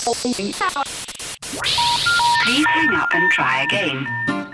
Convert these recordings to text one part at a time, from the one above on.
Please hang up and try again.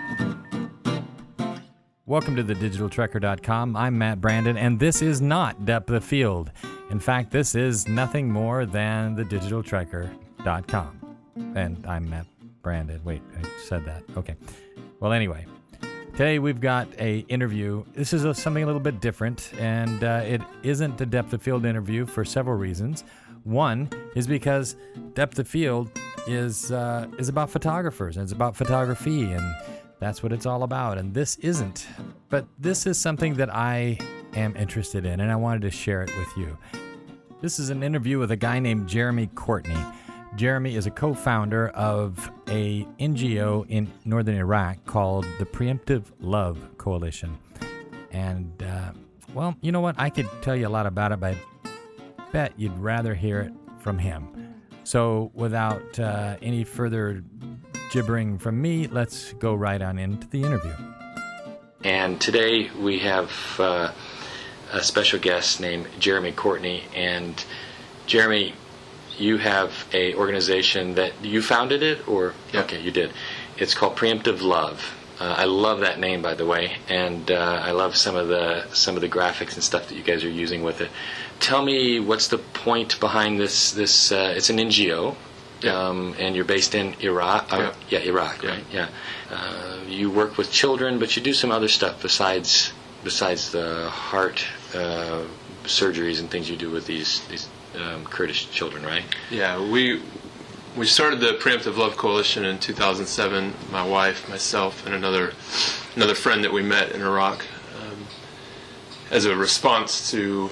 Welcome to thedigitaltrekker.com. I'm Matt Brandon, and this is not Depth of Field. In fact, this is nothing more than thedigitaltrekker.com. And I'm Matt Brandon. Wait, I said that. Okay. Well, anyway, today we've got a interview. This is something a little bit different, and it isn't a Depth of Field interview for several reasons. One is because Depth of Field is about photographers, and it's about photography, and that's what it's all about. And this isn't. But this is something that I am interested in, and I wanted to share it with you. This is an interview with a guy named Jeremy Courtney. Jeremy is a co-founder of a NGO in northern Iraq called the Preemptive Love Coalition. And, well, you know what? I could tell you a lot about it, but I bet you'd rather hear it from him. So without any further gibbering from me, let's go right on into the interview. And today we have a special guest named Jeremy Courtney. And Jeremy, you have a organization that you founded it, or Yep. Okay, you did. It's called Preemptive Love. I love that name, by the way, and I love some of the graphics and stuff that you guys are using with it. Tell me, what's the point behind this? It's an NGO, and you're based in Iraq. Iraq, right? Yeah. You work with children, but you do some other stuff besides the heart surgeries and things you do with these Kurdish children, right? Yeah, we started the Preemptive Love Coalition in 2007. My wife, myself, and another friend that we met in Iraq, as a response to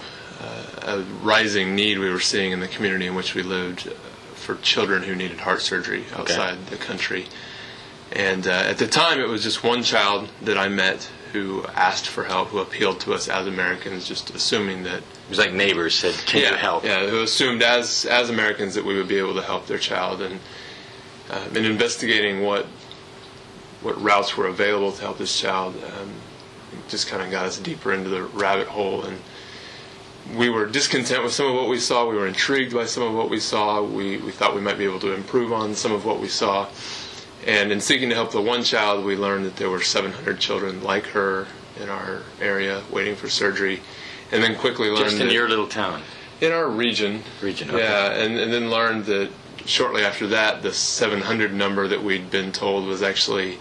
a rising need we were seeing in the community in which we lived for children who needed heart surgery outside the country. And at the time, it was just one child that I met who asked for help, who appealed to us as Americans, just assuming that... It was like neighbors said, can you help? Yeah, who assumed as Americans that we would be able to help their child. And in investigating what routes were available to help this child, it just kind of got us deeper into the rabbit hole. And we were discontent with some of what we saw. We were intrigued by some of what we saw. We thought we might be able to improve on some of what we saw. And in seeking to help the one child, we learned that there were 700 children like her in our area waiting for surgery. And then quickly learned just in your little town? In our region. Okay. Yeah, and then learned that shortly after that, the 700 number that we'd been told was actually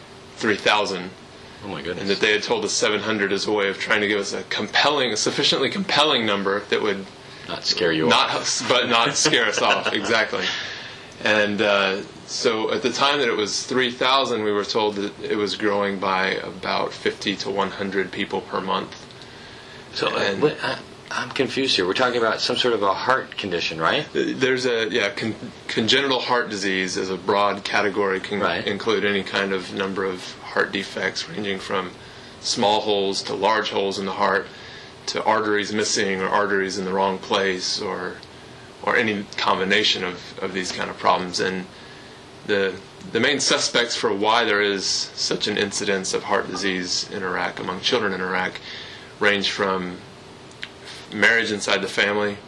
3,000. Oh my goodness. And that they had told us 700 as a way of trying to give us a sufficiently compelling number that would... Not scare you off. But not scare us off, exactly. And so at the time that it was 3,000, we were told that it was growing by about 50 to 100 people per month. So I'm confused here. We're talking about some sort of a heart condition, right? There's congenital heart disease as a broad category can include any kind of number of heart defects ranging from small holes to large holes in the heart to arteries missing or arteries in the wrong place or any combination of these kind of problems. And the main suspects for why there is such an incidence of heart disease in Iraq among children in Iraq range from marriage inside the family,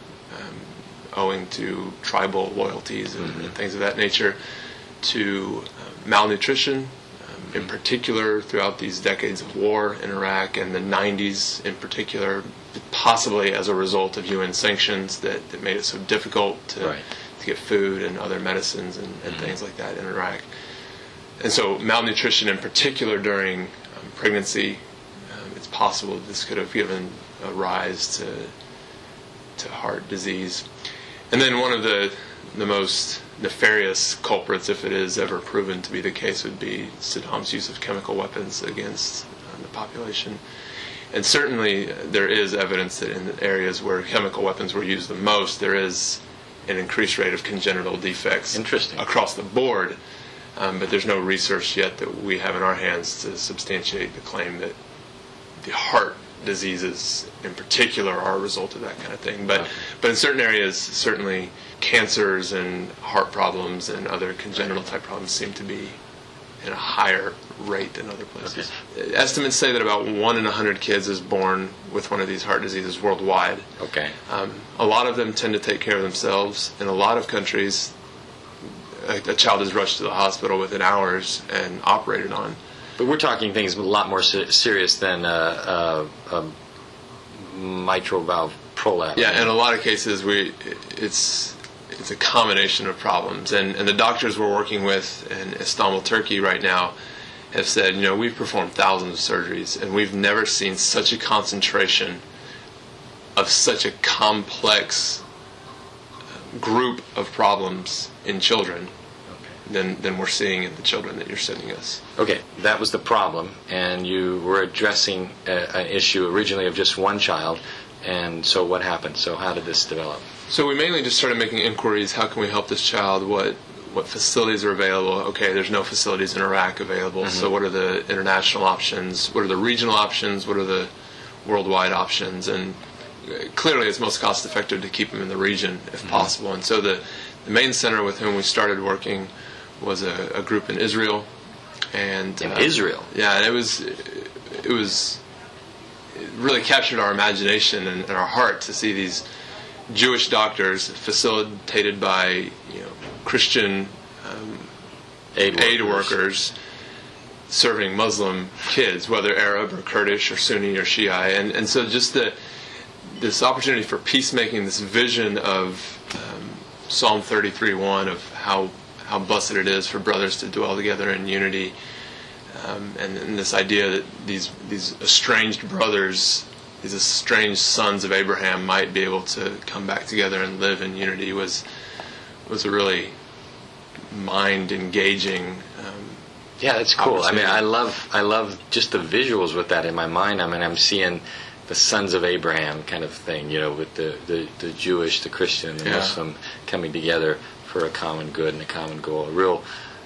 owing to tribal loyalties and things of that nature, to malnutrition, in particular throughout these decades of war in Iraq and the 90s in particular, possibly as a result of UN sanctions that made it so difficult to get food and other medicines and things like that in Iraq. And so malnutrition in particular during pregnancy, it's possible that this could have given a rise to heart disease. And then one of the most nefarious culprits, if it is ever proven to be the case, would be Saddam's use of chemical weapons against the population. And certainly there is evidence that in areas where chemical weapons were used the most, there is an increased rate of congenital defects across the board. But there's no research yet that we have in our hands to substantiate the claim that the heart diseases in particular are a result of that kind of thing. But in certain areas, certainly cancers and heart problems and other congenital type problems seem to be in a higher rate than other places. Okay. Estimates say that about 1 in 100 kids is born with one of these heart diseases worldwide. Okay. A lot of them tend to take care of themselves. In a lot of countries, a child is rushed to the hospital within hours and operated on. But we're talking things a lot more serious than mitral valve prolapse. Yeah, in a lot of cases, it's a combination of problems. And the doctors we're working with in Istanbul, Turkey right now have said, we've performed thousands of surgeries, and we've never seen such a concentration of such a complex group of problems in children than we're seeing in the children that you're sending us. Okay, that was the problem, and you were addressing an issue originally of just one child, and so what happened? So how did this develop? So we mainly just started making inquiries. How can we help this child? What facilities are available? Okay, there's no facilities in Iraq available, so what are the international options? What are the regional options? What are the worldwide options? And clearly it's most cost effective to keep them in the region if possible. And so the main center with whom we started working was a group in Israel. And in Israel? Yeah, and it really captured our imagination and our heart to see these Jewish doctors facilitated by Christian aid workers serving Muslim kids, whether Arab or Kurdish or Sunni or Shia, and so just this opportunity for peacemaking, this vision of Psalm 33:1 of how blessed it is for brothers to dwell together in unity, and this idea that these estranged brothers, these estranged sons of Abraham, might be able to come back together and live in unity was a really mind-engaging. Yeah, that's cool. I mean, I love just the visuals with that in my mind. I mean, I'm seeing the sons of Abraham kind of thing, with the Jewish, the Christian, and the Muslim coming together for a common good and a common goal. A real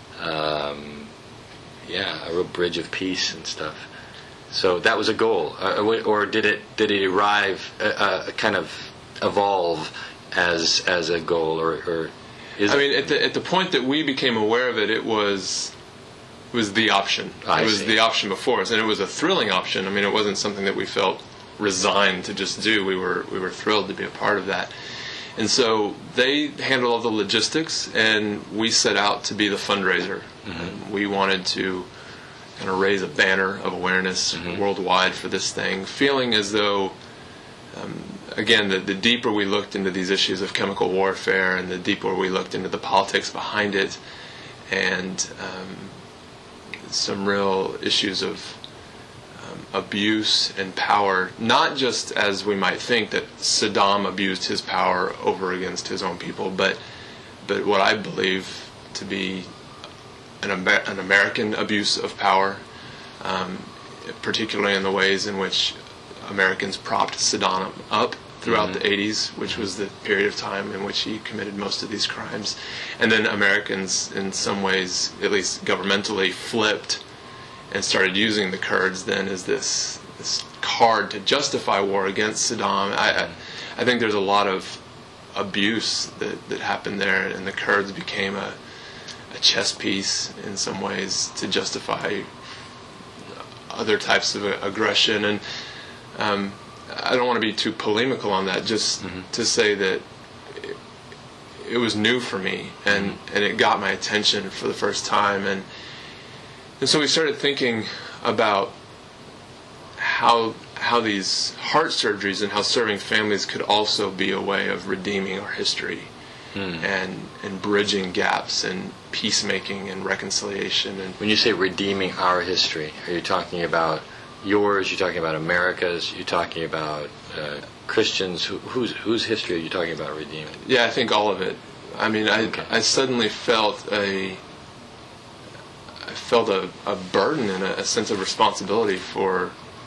bridge of peace and stuff. So that was a goal, or did it arrive, kind of evolve as a goal, or is I mean, at the point that we became aware of it, it was the option. It was the option before us, and it was a thrilling option. I mean, it wasn't something that we felt resigned to just do. We were thrilled to be a part of that. And so they handled all the logistics, and we set out to be the fundraiser. We wanted to kind of raise a banner of awareness worldwide for this thing, feeling as though, again, the deeper we looked into these issues of chemical warfare, and the deeper we looked into the politics behind it, and some real issues of abuse and power, not just as we might think that Saddam abused his power over against his own people, but what I believe to be an American abuse of power, particularly in the ways in which Americans propped Saddam up throughout the 80s, which was the period of time in which he committed most of these crimes. And then Americans, in some ways, at least governmentally, flipped and started using the Kurds then as this card to justify war against Saddam. I think there's a lot of abuse that happened there, and the Kurds became a chess piece in some ways to justify other types of aggression. And I don't want to be too polemical on that, just to say that it was new for me, and it got my attention for the first time. And so we started thinking about how these heart surgeries and how serving families could also be a way of redeeming our history and bridging gaps and peacemaking and reconciliation. And when you say redeeming our history, are you talking about yours? You're talking about America's? You're talking about Christians? Whose history are you talking about redeeming? Yeah, I think all of it. I mean, I suddenly felt a burden and a sense of responsibility for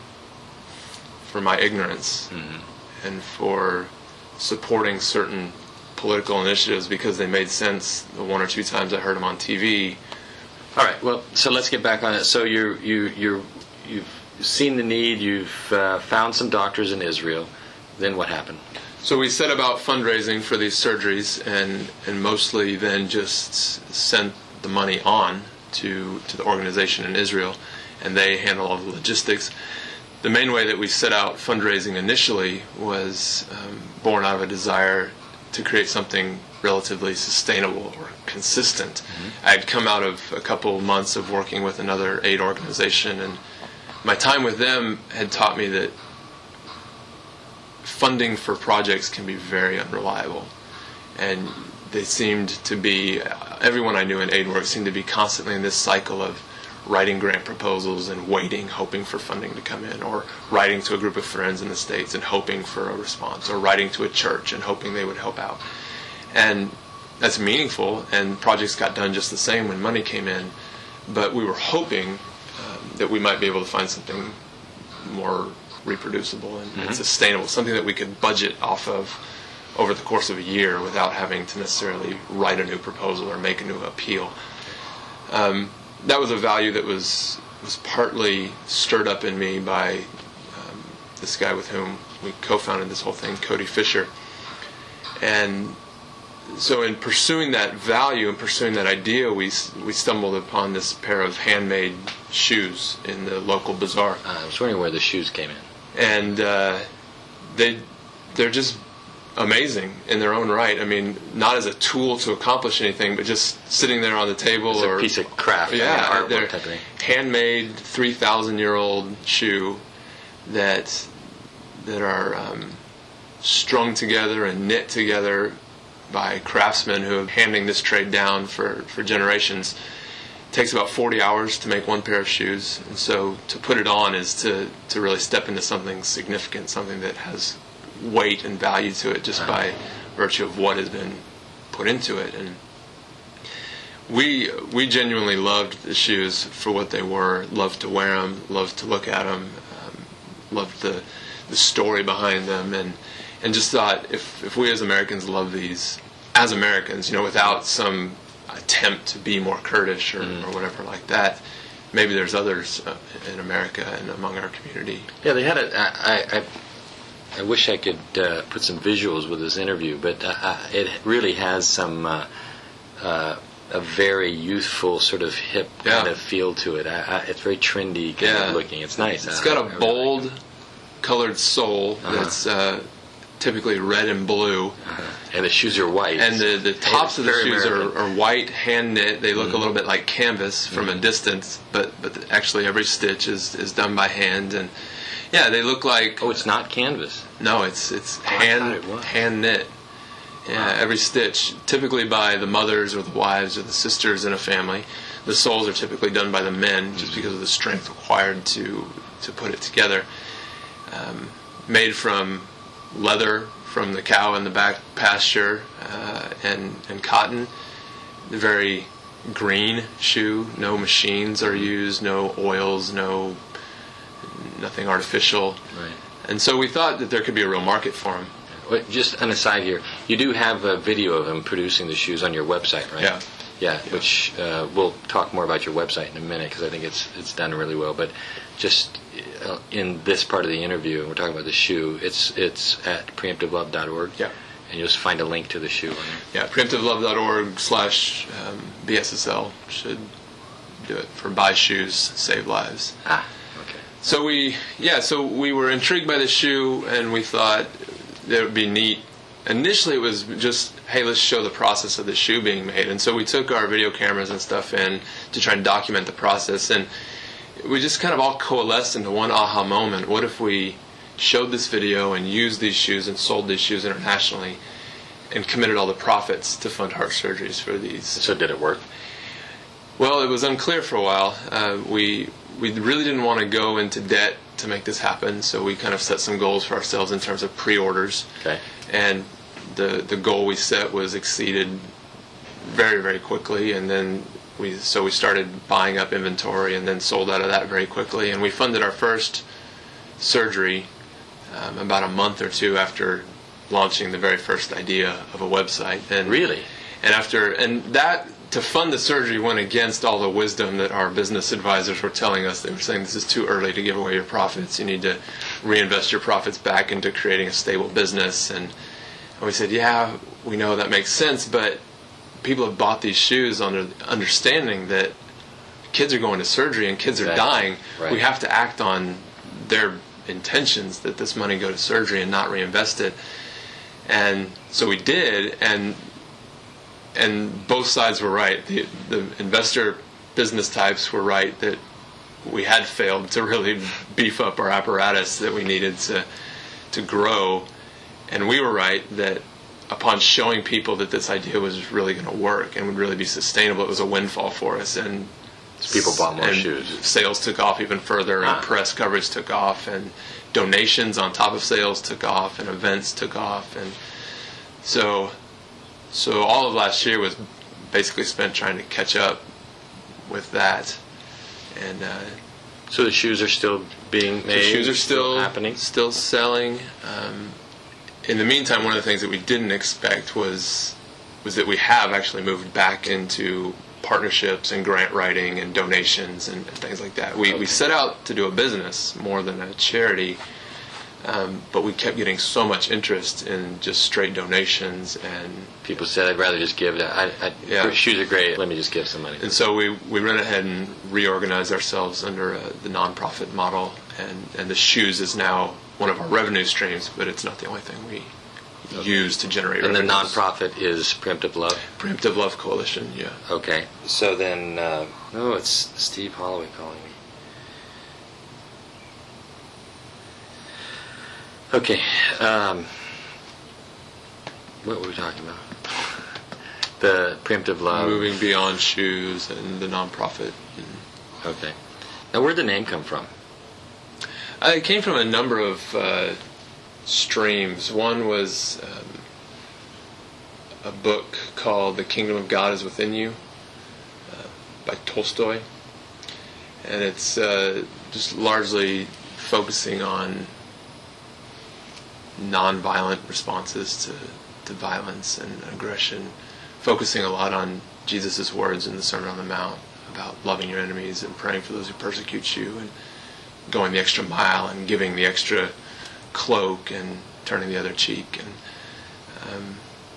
my ignorance and for supporting certain political initiatives because they made sense the one or two times I heard them on TV. All right. Well, so let's get back on it. So you've seen the need. You've found some doctors in Israel. Then what happened? So we set about fundraising for these surgeries, and mostly then just sent the money on to the organization in Israel, and they handle all the logistics. The main way that we set out fundraising initially was born out of a desire to create something relatively sustainable or consistent. I'd come out of a couple months of working with another aid organization, and my time with them had taught me that funding for projects can be very unreliable. And they seemed to be, everyone I knew in aid work seemed to be constantly in this cycle of writing grant proposals and waiting, hoping for funding to come in, or writing to a group of friends in the States and hoping for a response, or writing to a church and hoping they would help out. And that's meaningful, and projects got done just the same when money came in, but we were hoping that we might be able to find something more reproducible and sustainable, something that we could budget off of over the course of a year without having to necessarily write a new proposal or make a new appeal. That was a value that was partly stirred up in me by this guy with whom we co-founded this whole thing, Cody Fisher. And so in pursuing that value and pursuing that idea, we stumbled upon this pair of handmade shoes in the local bazaar. I was wondering where the shoes came in. And they're just amazing in their own right. I mean, not as a tool to accomplish anything, but just sitting there on the table, it's or a piece of craft, artwork type of thing. Handmade, 3,000-year-old shoe that are strung together and knit together by craftsmen who have handing this trade down for generations. It takes about 40 hours to make one pair of shoes, and so to put it on is to really step into something significant, something that has weight and value to it just by virtue of what has been put into it. And we genuinely loved the shoes for what they were, loved to wear them, loved to look at them, loved the story behind them, and just thought if we as Americans love these as Americans, without some attempt to be more Kurdish or whatever like that, maybe there's others in America and among our community. Yeah, they had I wish I could put some visuals with this interview, but it really has some a very youthful, sort of hip kind of feel to it. It's very trendy kind of looking. It's nice. It's got a bold colored sole that's typically red and blue. And the shoes are white. And the tops of the shoes are white, hand knit. They look a little bit like canvas from a distance, but actually every stitch is done by hand. And yeah, they look like... Oh, it's not canvas. No, it's hand knit. Yeah, every stitch, typically by the mothers or the wives or the sisters in a family. The soles are typically done by the men, just because of the strength required to put it together. Made from leather from the cow in the back pasture and cotton. The very green shoe. No machines are used, no oils, nothing artificial. Right. And so we thought that there could be a real market for them. Just an aside here, you do have a video of him producing the shoes on your website, right? Yeah. Yeah, which we'll talk more about your website in a minute, because I think it's done really well. But just in this part of the interview, we're talking about the shoe. It's at preemptivelove.org. Yeah. And you'll just find a link to the shoe on there. Yeah, preemptivelove.org/BSSL should do it for Buy Shoes, Save Lives. Okay. So we were intrigued by the shoe, and we thought that it would be neat. Initially, it was just, hey, let's show the process of the shoe being made. And so we took our video cameras and stuff in to try and document the process. And we just kind of all coalesced into one aha moment. What if we showed this video and used these shoes and sold these shoes internationally and committed all the profits to fund heart surgeries for these? So did it work? Well, it was unclear for a while. We really didn't want to go into debt to make this happen, so we kind of set some goals for ourselves in terms of pre-orders. Okay. And the goal we set was exceeded very, very quickly, and then we started buying up inventory and then sold out of that very quickly, and we funded our first surgery about a month or two after launching the very first idea of a website. And really? And that to fund the surgery went against all the wisdom that our business advisors were telling us. They were saying, this is too early to give away your profits. You need to reinvest your profits back into creating a stable business. And we said, yeah, we know that makes sense, but people have bought these shoes under understanding that kids are going to surgery and kids are dying. Right. We have to act on their intentions that this money go to surgery and not reinvest it. And so we did, and and both sides were right. The investor business types were right that we had failed to really beef up our apparatus that we needed to grow, and we were right that upon showing people that this idea was really going to work and would really be sustainable, it was a windfall for us, and So people bought more shoes. Sales took off even further, and press coverage took off, and donations on top of sales took off, and events took off, and so all of last year was basically spent trying to catch up with that, and so the shoes are still being made. the shoes are still happening, still selling. In the meantime, one of the things that we didn't expect was that we have actually moved back into partnerships and grant writing and donations and things like that. We set out to do a business more than a charity, but we kept getting so much interest in just straight donations, and people said, "I'd rather just give." Shoes are great. Let me just give some money. And so we went ahead and reorganized ourselves under the nonprofit model, and the shoes is now one of our revenue streams, but it's not the only thing we use to generate revenue. And the nonprofit is Preemptive Love? Preemptive Love Coalition, yeah. Okay. So then, it's Steve Holloway calling me. Okay. What were we talking about? The Preemptive Love. Moving beyond shoes and the nonprofit. Okay. Now, where'd the name come from? It came from a number of streams. One was a book called The Kingdom of God is Within You by Tolstoy. And it's just largely focusing on nonviolent responses to violence and aggression, focusing a lot on Jesus' words in the Sermon on the Mount about loving your enemies and praying for those who persecute you, and going the extra mile and giving the extra cloak and turning the other cheek. And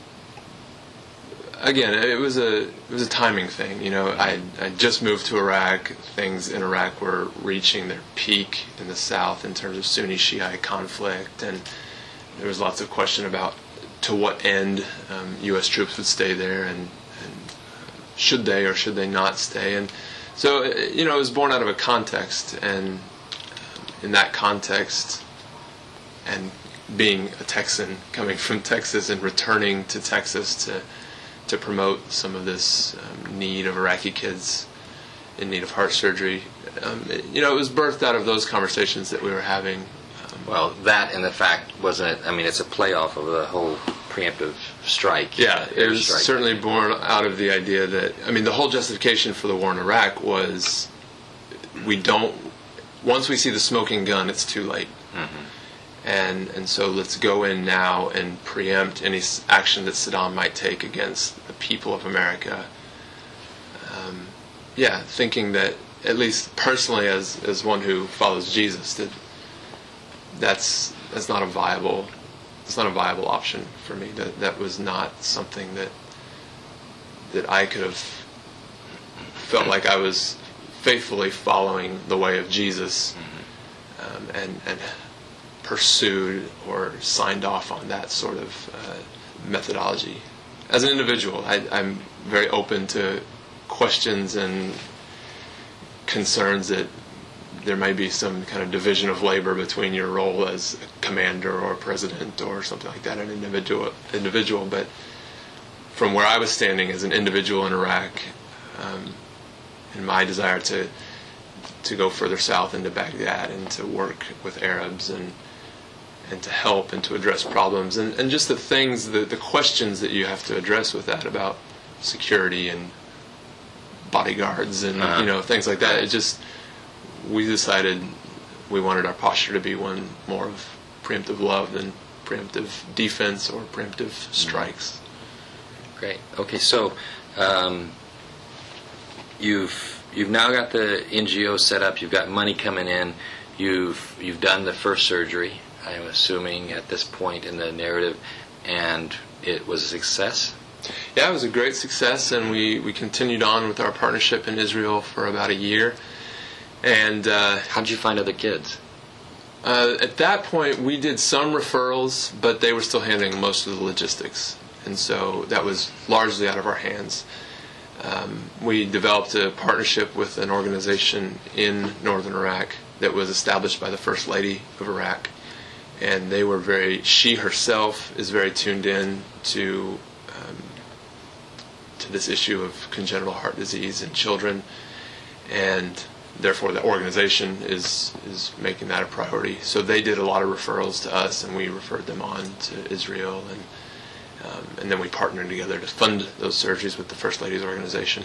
again, it was a timing thing. I just moved to Iraq. Things in Iraq were reaching their peak in the south in terms of Sunni Shiite conflict, and there was lots of question about to what end U.S. troops would stay there, and should they or should they not stay. And so it was born out of a context, and in that context, and being a Texan coming from Texas and returning to Texas to promote some of this need of Iraqi kids in need of heart surgery, it was birthed out of those conversations that we were having. Well, that and the fact wasn't it? I mean, it's a playoff of the whole preemptive strike. Yeah, it was certainly born out of the idea that, the whole justification for the war in Iraq was once we see the smoking gun, it's too late. Mm-hmm. And so let's go in now and preempt any action that Saddam might take against the people of America. Thinking that, at least personally as one who follows Jesus, that's not a viable option for me. That was not something that I could have felt like I was faithfully following the way of Jesus, and pursued or signed off on that sort of methodology. As an individual, I'm very open to questions and concerns that there may be some kind of division of labor between your role as a commander or a president or something like that, an individual. But from where I was standing as an individual in Iraq, and my desire to go further south into Baghdad and to work with Arabs and to help and to address problems and just the questions that you have to address with that about security and bodyguards and things like that. We decided we wanted our posture to be one more of preemptive love than preemptive defense or preemptive strikes. Great. Okay, so you've now got the NGO set up. You've got money coming in. You've done the first surgery, I'm assuming, at this point in the narrative, and it was a success? Yeah, it was a great success, and we continued on with our partnership in Israel for about a year. And how did you find other kids? At that point, we did some referrals, but they were still handling most of the logistics. and so that was largely out of our hands. We developed a partnership with an organization in northern Iraq that was established by the First Lady of Iraq, and she herself is very tuned in to this issue of congenital heart disease in children, and therefore the organization is making that a priority. So they did a lot of referrals to us, and we referred them on to Israel, and then we partnered together to fund those surgeries with the First Lady's organization.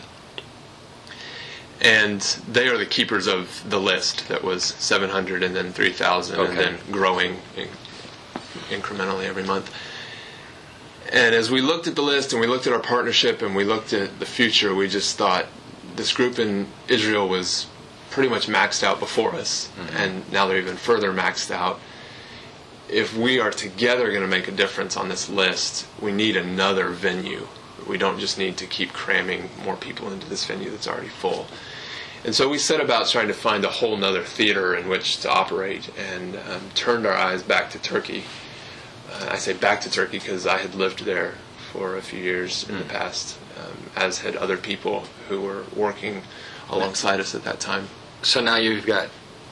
And they are the keepers of the list that was 700 and then 3,000 and then growing incrementally every month. And as we looked at the list and we looked at our partnership and we looked at the future, we just thought this group in Israel was pretty much maxed out before us, and now they're even further maxed out. If we are together going to make a difference on this list, we need another venue. We don't just need to keep cramming more people into this venue that's already full. And so we set about trying to find a whole nother theater in which to operate, and turned our eyes back to Turkey. I say back to Turkey because I had lived there for a few years in the past, as had other people who were working alongside us at that time. So now you've got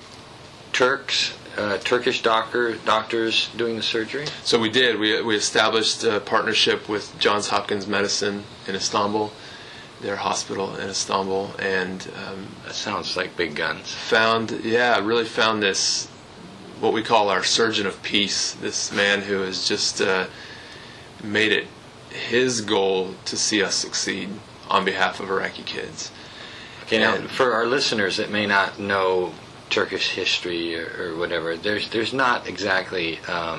Turkish doctors doing the surgery? So we did. We established a partnership with Johns Hopkins Medicine in Istanbul, their hospital in Istanbul, and that sounds like big guns. Really found this, what we call our surgeon of peace, this man who has just made it his goal to see us succeed on behalf of Iraqi kids. Okay, now for our listeners that may not know Turkish history or whatever, there's not exactly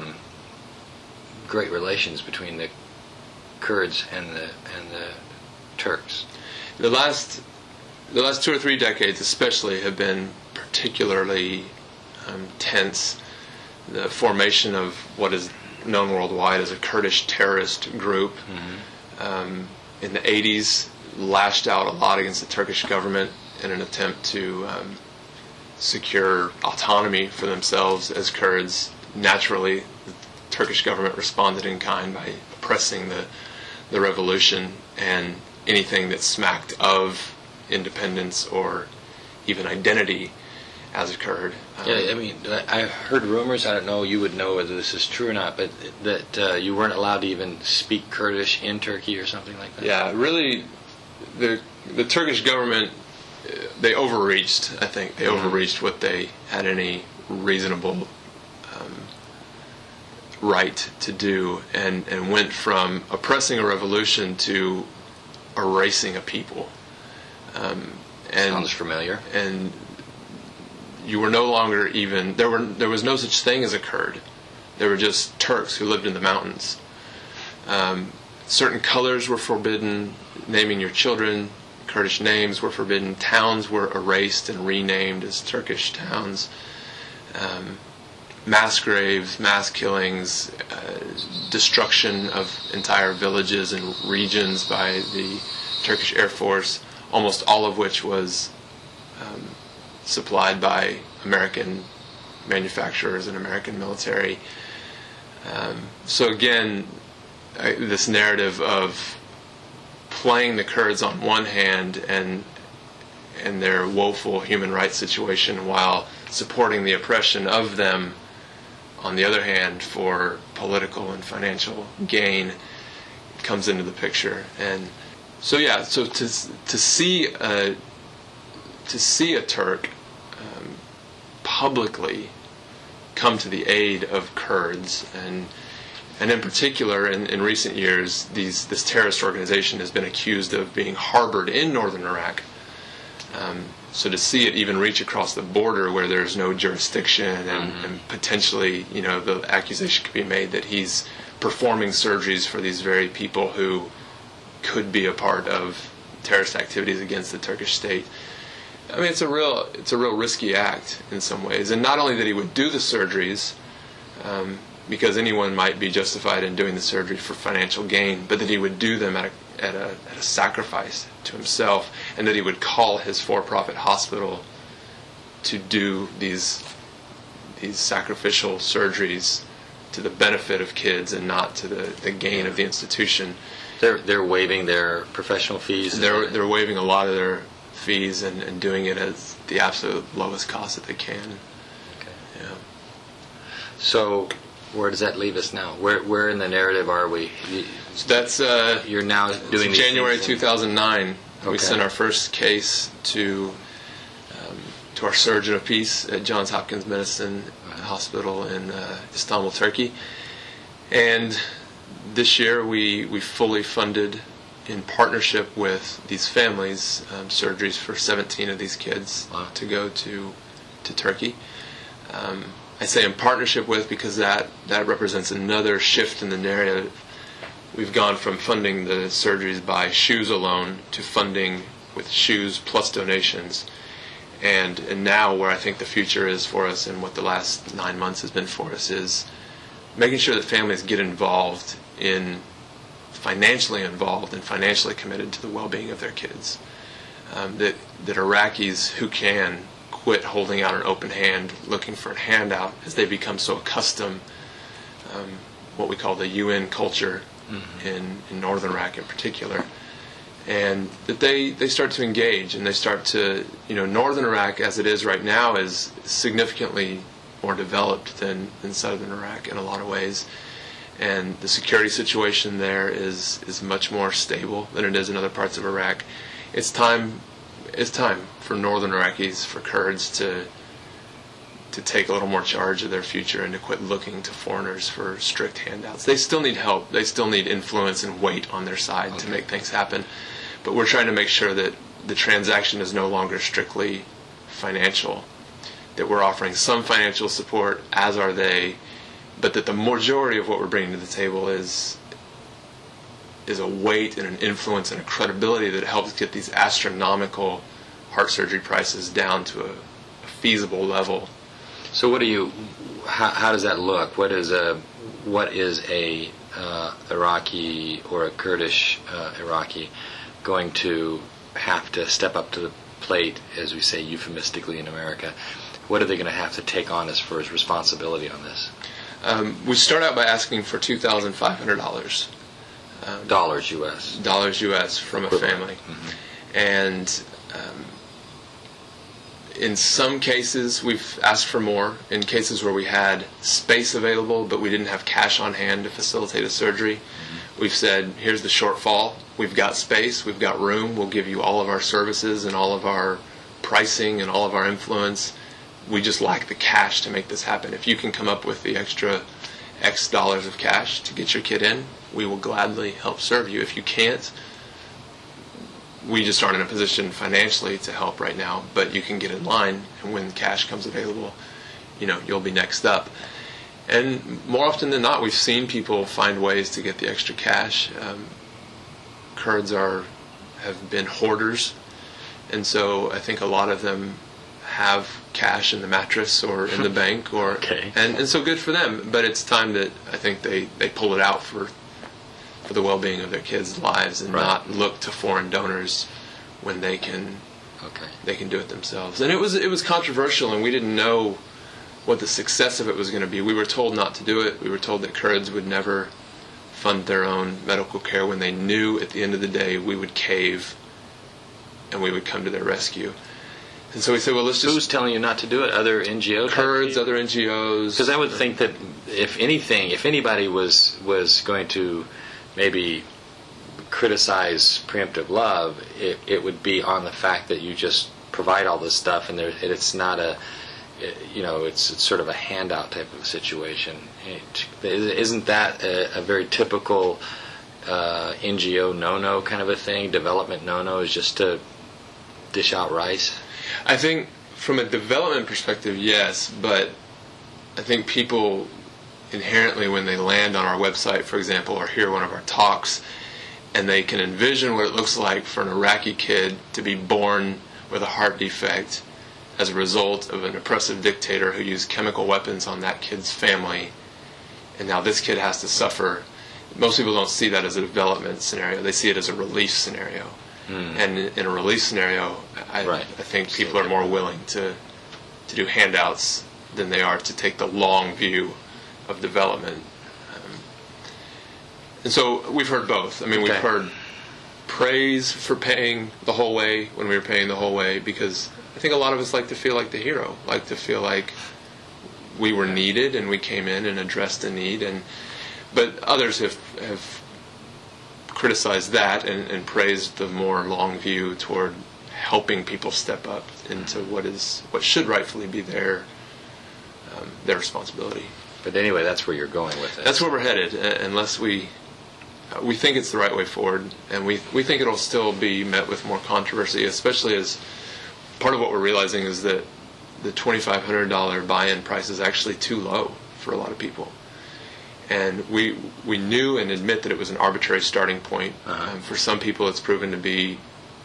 great relations between the Kurds and the Turks. The last 2 or 3 decades especially have been particularly tense. The formation of what is known worldwide as a Kurdish terrorist group in the 80s lashed out a lot against the Turkish government in an attempt to secure autonomy for themselves as Kurds. Naturally, the Turkish government responded in kind by oppressing the revolution, and anything that smacked of independence or even identity as a Kurd. I mean, I've heard rumors, I don't know, you would know whether this is true or not, but that you weren't allowed to even speak Kurdish in Turkey or something like that? Yeah, really, the Turkish government, they overreached, I think. They overreached what they had any reasonable right to do, and went from oppressing a revolution to erasing a people. Sounds familiar. And you were no longer even, there was no such thing as a Kurd. There were just Turks who lived in the mountains. Certain colors were forbidden. Naming your children Kurdish names were forbidden. Towns were erased and renamed as Turkish towns. Mass graves, mass killings, destruction of entire villages and regions by the Turkish Air Force, almost all of which was supplied by American manufacturers and American military. So again, this narrative of playing the Kurds on one hand and their woeful human rights situation while supporting the oppression of them on the other hand for political and financial gain comes into the picture. And so to see a Turk publicly come to the aid of Kurds, and in particular in recent years this terrorist organization has been accused of being harbored in northern Iraq. So to see it even reach across the border where there's no jurisdiction and potentially, the accusation could be made that he's performing surgeries for these very people who could be a part of terrorist activities against the Turkish state. I mean, it's a real risky act in some ways. And not only that he would do the surgeries, because anyone might be justified in doing the surgery for financial gain, but that he would do them at a sacrifice to himself, and that he would call his for-profit hospital to do these sacrificial surgeries the benefit of kids and not to the gain of the institution. They're waiving their professional fees. They're waiving a lot of their fees and doing it at the absolute lowest cost that they can. Okay. Yeah. So where does that leave us now? Where in the narrative are we? So that's you're now doing these January things 2009. Okay. We sent our first case to our surgeon of peace at Johns Hopkins Medicine Hospital in Istanbul, Turkey. And this year we fully funded, in partnership with these families, surgeries for 17 of these kids to go to Turkey. I say in partnership with because that represents another shift in the narrative. We've gone from funding the surgeries by shoes alone to funding with shoes plus donations. And now where I think the future is for us, and what the last 9 months has been for us, is making sure that families get involved financially involved and financially committed to the well-being of their kids. That Iraqis who can quit holding out an open hand, looking for a handout, as they become so accustomed, what we call the UN culture in northern Iraq in particular, and that they start to engage and they start to, northern Iraq as it is right now is significantly more developed than southern Iraq in a lot of ways. And the security situation there is much more stable than it is in other parts of Iraq. It's time for northern Iraqis, for Kurds to take a little more charge of their future and to quit looking to foreigners for strict handouts. They still need help. They still need influence and weight on their side to make things happen. But we're trying to make sure that the transaction is no longer strictly financial, that we're offering some financial support, as are they, but that the majority of what we're bringing to the table is a weight and an influence and a credibility that helps get these astronomical heart surgery prices down to a feasible level. So how does that look? What is a Iraqi or a Kurdish Iraqi going to have to step up to the plate, as we say euphemistically in America? What are they going to have to take on as far as responsibility on this? We start out by asking for $2,500. Dollars U.S. Dollars U.S. from a family. And in some cases, we've asked for more. In cases where we had space available, but we didn't have cash on hand to facilitate a surgery, we've said, here's the shortfall. We've got space. We've got room. We'll give you all of our services and all of our pricing and all of our influence. We just lack the cash to make this happen. If you can come up with the extra X dollars of cash to get your kid in, we will gladly help serve you. If you can't, we just aren't in a position financially to help right now, but you can get in line, and when cash comes available, you'll be next up. And more often than not, we've seen people find ways to get the extra cash. Kurds have been hoarders, and so I think a lot of them have cash in the mattress or in the bank, and so good for them. But it's time that I think they pull it out for the well-being of their kids' lives, and not look to foreign donors when they can do it themselves. And it was controversial, and we didn't know what the success of it was going to be. We were told not to do it. We were told that Kurds would never fund their own medical care, when they knew at the end of the day we would cave and we would come to their rescue. And so we said, well, let's just... Who's telling you not to do it? Other NGOs? Kurds, other NGOs. Because I would think that if anybody was going to maybe criticize preemptive love, it would be on the fact that you just provide all this stuff, and it's not it's sort of a handout type of situation. Isn't that a very typical NGO no-no kind of a thing? Development no-no is just to dish out rice? I think from a development perspective, yes, but I think people inherently, when they land on our website, for example, or hear one of our talks, and they can envision what it looks like for an Iraqi kid to be born with a heart defect as a result of an oppressive dictator who used chemical weapons on that kid's family, and now this kid has to suffer. Most people don't see that as a development scenario. They see it as a relief scenario. And in a relief scenario, I think people are more willing to do handouts than they are to take the long view of development. And so we've heard both. I mean, we've heard praise for paying the whole way when we were paying the whole way, because I think a lot of us like to feel like the hero, like to feel like we were needed and we came in and addressed a need. But others have criticized that and praised the more long view toward helping people step up into what should rightfully be their responsibility. But anyway, that's where you're going with it. That's where we're headed, unless we think it's the right way forward, and we think it'll still be met with more controversy, especially as part of what we're realizing is that the $2,500 buy-in price is actually too low for a lot of people. And we knew and admit that it was an arbitrary starting point. For some people, it's proven to be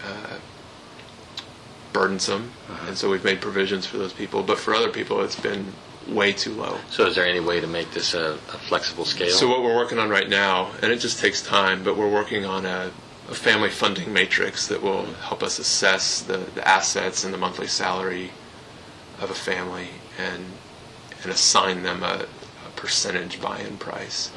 burdensome, and so we've made provisions for those people. But for other people, it's been way too low. So is there any way to make this a flexible scale? So what we're working on right now, and it just takes time, but we're working on a family funding matrix that will help us assess the assets and the monthly salary of a family and assign them a percentage buy-in price.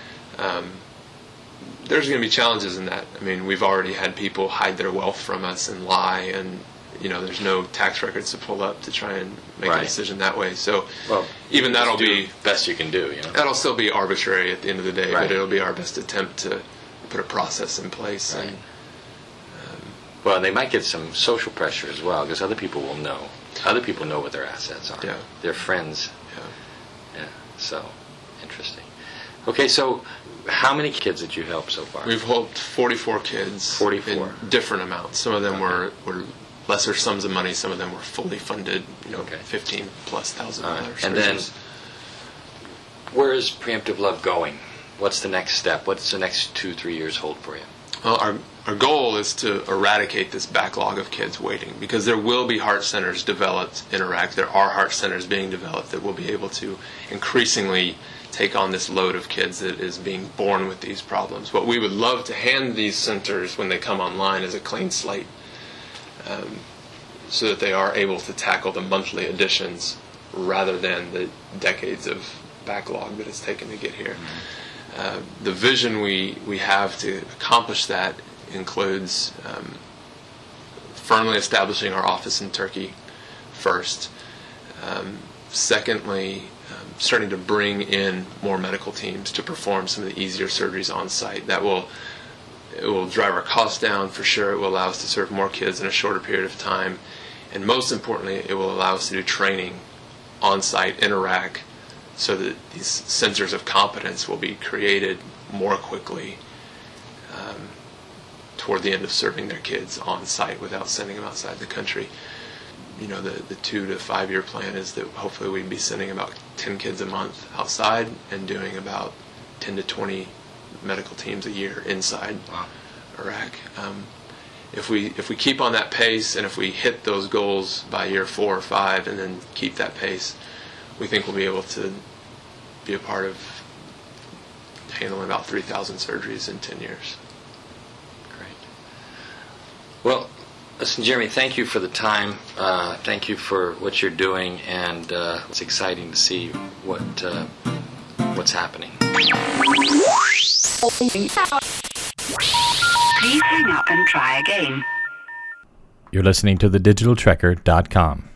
There's going to be challenges in that. I mean, we've already had people hide their wealth from us and lie, and there's no tax records to pull up to try and make a decision that way. So even that'll be best you can do. That'll still be arbitrary at the end of the day, but it'll be our best attempt to put a process in place. Right. And they might get some social pressure as well, because other people will know. Other people know what their assets are. Yeah. Their friends. Yeah. So interesting. Okay, so how many kids did you help so far? We've helped 44 kids. 44. In different amounts. Some of them were lesser sums of money. Some of them were fully funded. $15,000+. And then, where is Preemptive Love going? What's the next step? What's the next 2-3 years hold for you? Well, our goal is to eradicate this backlog of kids waiting, because there will be heart centers developed in Iraq. There are heart centers being developed that will be able to increasingly take on this load of kids that is being born with these problems. What we would love to hand these centers when they come online is a clean slate, so that they are able to tackle the monthly additions rather than the decades of backlog that it's taken to get here. The vision we have to accomplish that includes firmly establishing our office in Turkey first. Secondly, starting to bring in more medical teams to perform some of the easier surgeries on site. It will drive our costs down for sure. It will allow us to serve more kids in a shorter period of time. And most importantly, it will allow us to do training on site in Iraq, so that these centers of competence will be created more quickly toward the end of serving their kids on site without sending them outside the country. The 2 to 5 year plan is that hopefully we'd be sending about 10 kids a month outside and doing about 10 to 20 medical teams a year inside Iraq. If we keep on that pace, and if we hit those goals by year 4 or 5 and then keep that pace, we think we'll be able to be a part of handling about 3,000 surgeries in 10 years. Great. Well, listen, Jeremy, thank you for the time. Thank you for what you're doing, and it's exciting to see what's happening. Please hang up and try again. You're listening to thedigitaltrekker.com.